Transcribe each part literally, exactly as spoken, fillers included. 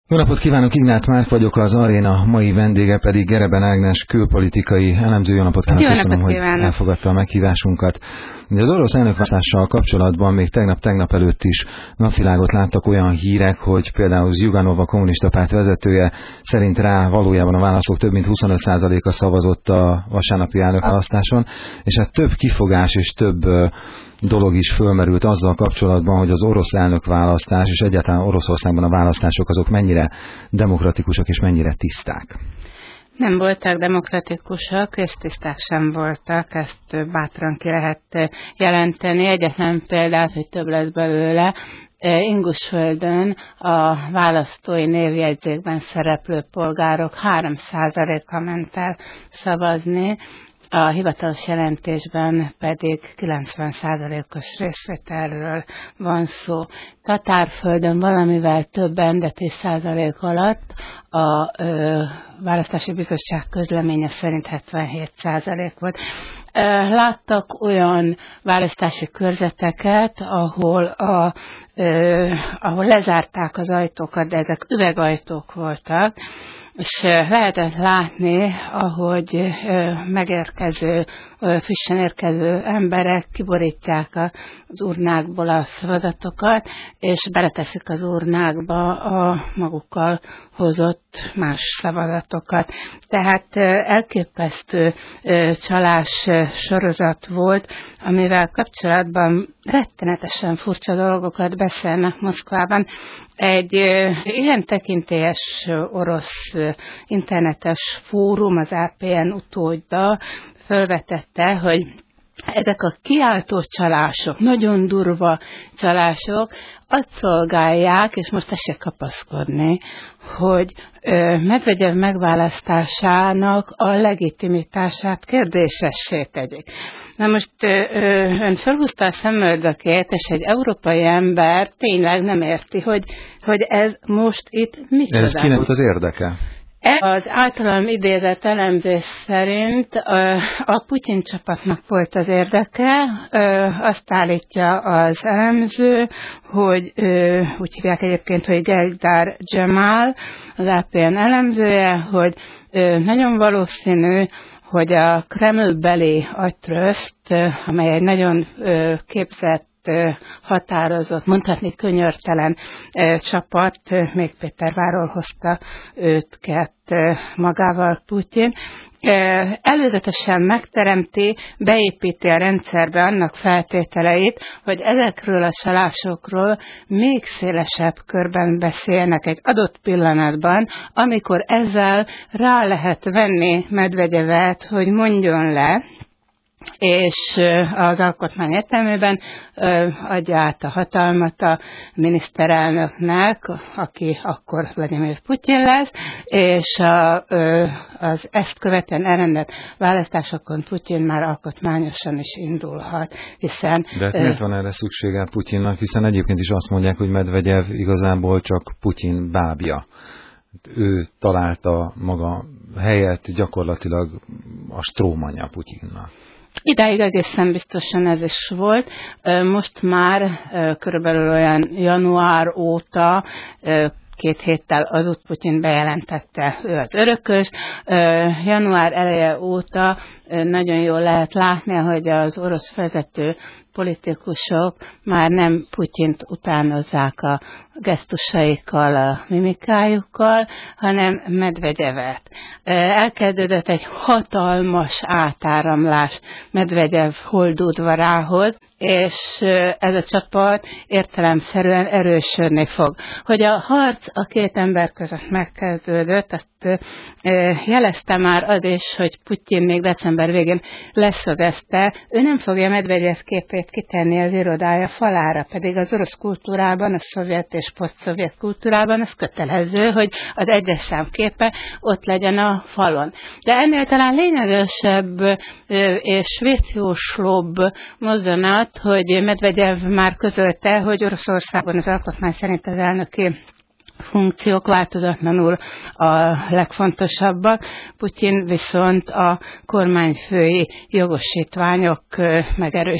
Jó napot kívánok, Ignát Márk vagyok, az Aréna mai vendége pedig Gereben Ágnes külpolitikai elemző. Jó napot kívánok, köszönöm, hogy elfogadta a meghívásunkat. De az orosz elnökválasztással kapcsolatban még tegnap-tegnap előtt is napvilágot láttak olyan hírek, hogy például Zsjuganov, a kommunista párt vezetője szerint rá valójában a választók több mint huszonöt százaléka szavazott a vasárnapi elnökválasztáson, és hát több kifogás és több dolog is fölmerült azzal kapcsolatban, hogy az orosz elnökválasztás és egyáltalán Oroszországban a választások azok mennyire demokratikusak és mennyire tiszták. Nem voltak demokratikusak, és tiszták sem voltak, ezt bátran ki lehet jelenteni. Egyetlen példát, hogy több lesz belőle, Ingusföldön a választói névjegyzékben szereplő polgárok három százaléka ment el szavazni, a hivatalos jelentésben pedig kilencven százalékos részvételről van szó. Tatárföldön valamivel többen, de tíz százalék alatt, a ö, választási bizottság közleménye szerint hetvenhét százalék volt. Láttak olyan választási körzeteket, ahol, a, ö, ahol lezárták az ajtókat, de ezek üvegajtók voltak, és lehetett látni, ahogy megérkező, frissen érkező emberek kiborítják az urnákból a szavazatokat, és beleteszik az urnákba a magukkal hozott más szavazatokat. Tehát elképesztő csalás sorozat volt, amivel kapcsolatban rettenetesen furcsa dolgokat beszélnek Moszkvában. Egy ilyen tekintélyes orosz internetes fórum, az á pé en utódja felvetette, hogy ezek a kiáltó csalások, nagyon durva csalások azt szolgálják, és most tessék kapaszkodni, hogy Medvegyev megválasztásának a legitimitását kérdésessé tegyék. Na most ön felhúzta a szemöldökét, és egy európai ember tényleg nem érti, hogy, hogy ez most itt micsoda. Ez kinek az érdeke? Az általam idézett elemzés szerint a Putyin csapatnak volt az érdeke, azt állítja az elemző, hogy úgy hívják egyébként, hogy Geldar Jamal, az á pé en elemzője, hogy nagyon valószínű, hogy a Kreml-beli agytröszt, amely egy nagyon képzett, határozott, mondhatni könyörtelen csapat, még Pétervárról hozta őket magával Putyin, előzetesen megteremti, beépíti a rendszerbe annak feltételeit, hogy ezekről a csalásokról még szélesebb körben beszélnek egy adott pillanatban, amikor ezzel rá lehet venni Medvegyevet, hogy mondjon le, és az alkotmány értelmében adja át a hatalmat a miniszterelnöknek, aki akkor Vladimir Putyin lesz, és a, az ezt követően elrendelt választásokon Putyin már alkotmányosan is indulhat, hiszen... De hát miért van erre szüksége Putyinnak, hiszen egyébként is azt mondják, hogy Medvegyev igazából csak Putyin bábja. Ő találta maga helyet, gyakorlatilag a strómanja Putyinnak. Idáig egészen biztosan ez is volt. Most már körülbelül olyan január óta, két héttel azut Putyin bejelentette, ő az örökös. Január eleje óta nagyon jól lehet látni, hogy az orosz vezető politikusok már nem Putyint utánozzák a gesztusaikkal, a mimikájukkal, hanem Medvegyevet. Elkezdődött egy hatalmas átáramlás Medvegyev holdudvarához, és ez a csapat értelemszerűen erősödni fog. Hogy a harc a két ember között megkezdődött, azt jelezte már az is, hogy Putyin még december végén leszögezte, ő nem fogja Medvegyev képét kitenni az irodája falára, pedig az orosz kultúrában, a szovjet és posztszovjet kultúrában ez kötelező, hogy az egyes szám képe ott legyen a falon. De ennél talán lényegesebb és vészjóslóbb mozzanat, hogy Medvegyev már közölte, hogy Oroszországban az alkotmány szerint az elnöki funkciók változatlanul a legfontosabbak. Putyin viszont a kormányfői jogosítványok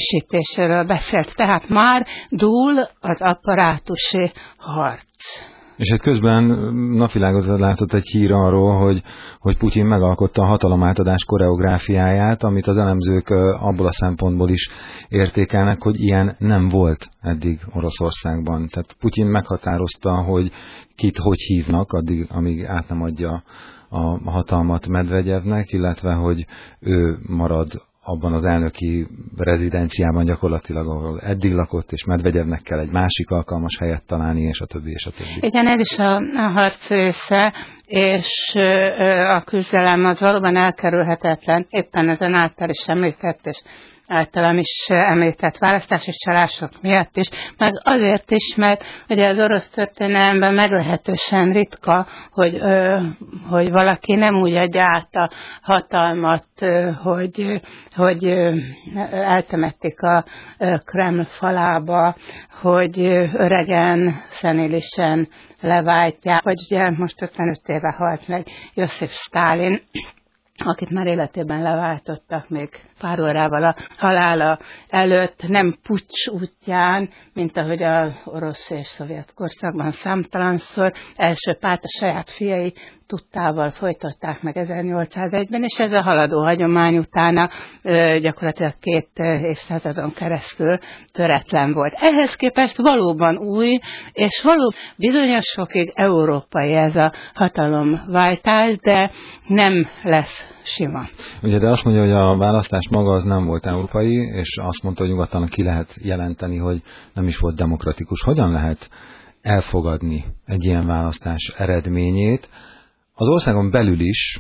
megerősítéséről beszélt. Tehát már dúl az apparátusi harc. És hát közben napvilágot látott egy hír arról, hogy, hogy Putyin megalkotta a hatalomátadás koreográfiáját, amit az elemzők abból a szempontból is értékelnek, hogy ilyen nem volt eddig Oroszországban. Tehát Putyin meghatározta, hogy kit hogy hívnak, addig, amíg át nem adja a hatalmat Medvegyevnek, illetve hogy ő marad abban az elnöki rezidenciában gyakorlatilag, ahol eddig lakott, és Medvegyevnek kell egy másik alkalmas helyet találni, és a többi, és a többi. Igen, ez is a, a harc része, és a küzdelem az valóban elkerülhetetlen, éppen ezen által is említett, és általam is említett választási csalások miatt is, meg azért is, mert ugye az orosz történelemben meglehetősen ritka, hogy, ö, hogy valaki nem úgy adja át a hatalmat, ö, hogy, hogy ö, eltemették a ö, Kreml falába, hogy öregen, szenélisen leváltják, vagy ugye most ötvenöt éve halt meg Josif Sztálin, akit már életében leváltottak még pár órával a halála előtt, nem puccs útján, mint ahogy az orosz és szovjet korszakban számtalanszor, első párt a saját fiai tudtával folytatták meg ezernyolcszázegyben, és ez a haladó hagyomány utána gyakorlatilag két évszázadon keresztül töretlen volt. Ehhez képest valóban új, és valóban bizonyos fokig európai ez a hatalomváltás, de nem lesz sima. Ugye, de azt mondja, hogy a választás maga az nem volt európai, és azt mondta, hogy nyugodtan ki lehet jelenteni, hogy nem is volt demokratikus. Hogyan lehet elfogadni egy ilyen választás eredményét? Az országon belül is,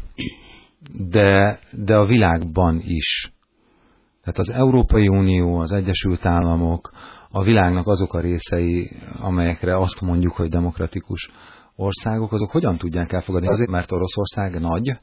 de, de a világban is. Tehát az Európai Unió, az Egyesült Államok, a világnak azok a részei, amelyekre azt mondjuk, hogy demokratikus országok, azok hogyan tudják elfogadni? Azért, mert Oroszország nagy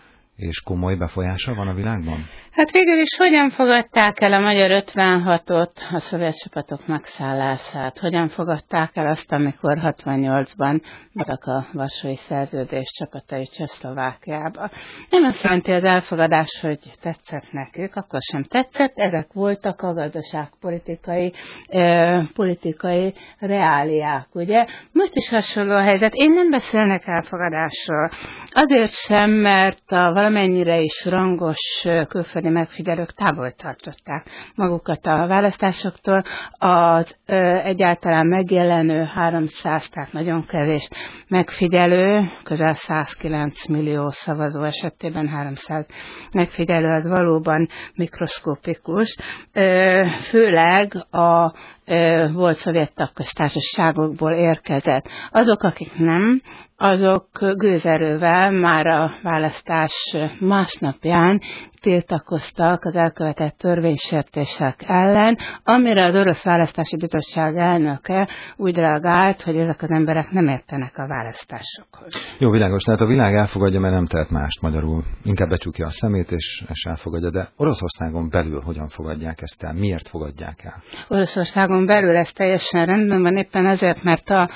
és komoly befolyása van a világban? Hát végül is hogyan fogadták el a magyar ötvenhatot, a szovjet csapatok megszállását? Hogyan fogadták el azt, amikor hatvannyolcban azok a Varsói Szerződés csapatai Csehszlovákiába? Nem azt jelenti az elfogadás, hogy tetszett nekük, akkor sem tetszett. Ezek voltak a gazdaságpolitikai eh, politikai reáliák, ugye? Most is hasonló a helyzet. Én nem beszélnek elfogadásról. Azért sem, mert a valamennyire is rangos külföldi megfigyelők távol tartották magukat a választásoktól. Az ö, egyáltalán megjelenő háromszáz, tehát nagyon kevés megfigyelő, közel százkilenc millió szavazó esetében háromszáz megfigyelő az valóban mikroszkopikus. Ö, főleg a ö, volt szovjet tagköztársaságokból érkezett. Azok, akik nem, azok gőzerővel már a választás másnapján tiltakoztak az elkövetett törvénysértések ellen, amire az Orosz Választási Bizottság elnöke úgy reagált, hogy ezek az emberek nem értenek a választásokhoz. Jó, világos, tehát a világ elfogadja, mert nem tehet mást magyarul. Inkább becsukja a szemét, és, és elfogadja, de Oroszországon belül hogyan fogadják ezt el? Miért fogadják el? Oroszországon belül ez teljesen rendben van, éppen azért, mert a,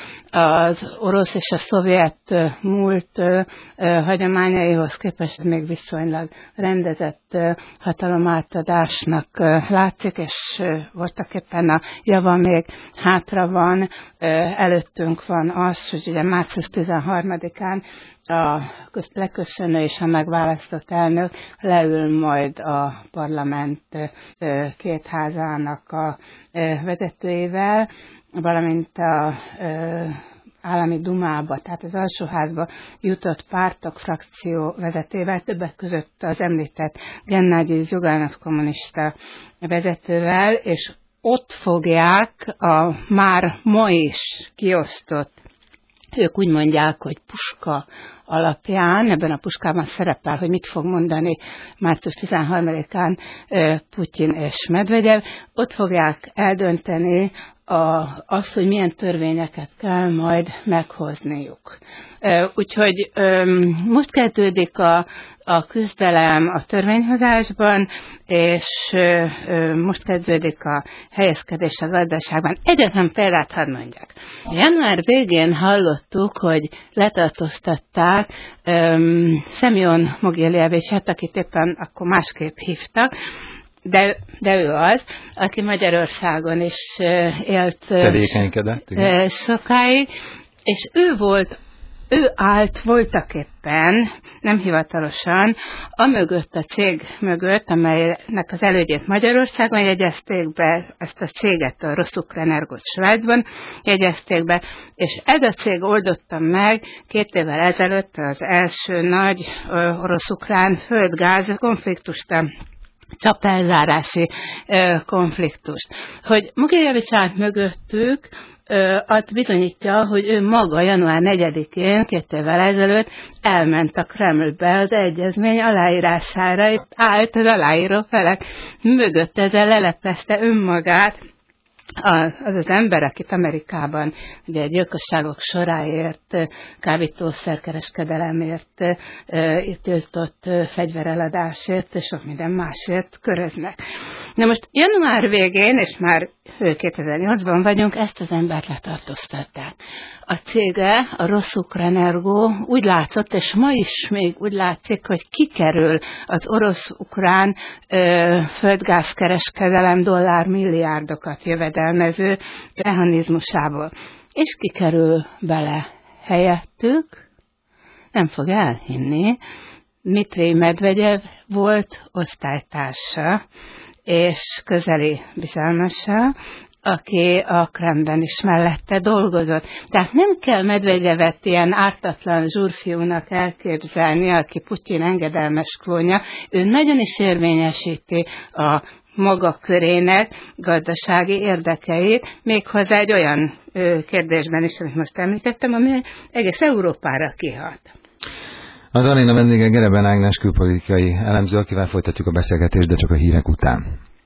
az orosz és a szovjet múlt ö, ö, hagyományaihoz képest még viszonylag rendezett ö, hatalomátadásnak ö, látszik, és ö, voltak éppen a java még hátra van, ö, előttünk van az, hogy ugye március tizenharmadikán a leköszönő és a megválasztott elnök leül majd a parlament ö, két házának a ö, vezetőivel, valamint a ö, állami dumába, tehát az alsóházba jutott pártok frakció vezetővel, többek között az említett Gennady Zyuganov kommunista vezetővel, és ott fogják a már ma is kiosztott, ők úgy mondják, hogy puska alapján, ebben a puskában szerepel, hogy mit fog mondani március tizenharmadikán Putyin és Medvegyev, ott fogják eldönteni a, az, hogy milyen törvényeket kell majd meghozniuk. Úgyhogy most kezdődik a, a küzdelem a törvényhozásban, és most kezdődik a helyezkedés a gazdaságban. Egyetlen példát hadd mondjak. Január végén hallottuk, hogy letartóztatták um, Szemjon Mogiljevicsot, akit éppen akkor másképp hívtak, De, de ő az, aki Magyarországon is élt tevékenykedett, igen. sokáig, és ő volt Ő állt voltak éppen, nem hivatalosan, a mögött, a cég mögött, amelynek az elődjét Magyarországon jegyezték be, ezt a céget, a Rosszukra Energót Svájcban jegyezték be, és ez a cég oldotta meg két évvel ezelőtt az első nagy orosz-ukrán földgáz konfliktust, a csapelzárási konfliktust. Hogy Mugijevics állt mögöttük, azt bizonyítja, hogy ő maga január negyedikén, két évvel ezelőtt elment a Kremlbe az egyezmény aláírására, és állt az aláíró felek mögött, ezzel leleplezte önmagát. Az az ember, akit Amerikában ugye gyilkosságok soráért, kábítószerkereskedelemért, tiltott fegyvereladásért és sok minden másért köröznek. Na most január végén, és már kétezer-nyolcban vagyunk, ezt az embert letartóztatták. A cége, a Rosszukra Energó úgy látszott, és ma is még úgy látszik, hogy kikerül az orosz-ukrán ö, földgázkereskedelem dollármilliárdokat jövedelmező mechanizmusából. És kikerül bele helyettük, nem fog elhinni, Dmitrij Medvegyev volt osztálytársa, és közeli bizalmasa, aki a Kremlben is mellette dolgozott. Tehát nem kell Medvegyevet ilyen ártatlan zsúrfiúnak elképzelni, aki Putyin engedelmes klónja. Ő nagyon is érvényesíti a maga körének gazdasági érdekeit, méghozzá egy olyan ö, kérdésben is, amit most említettem, ami egész Európára kihat. Az aréna vendége Gereben Ágnes külpolitikai elemző, akivel folytatjuk a beszélgetést, de csak a hírek után.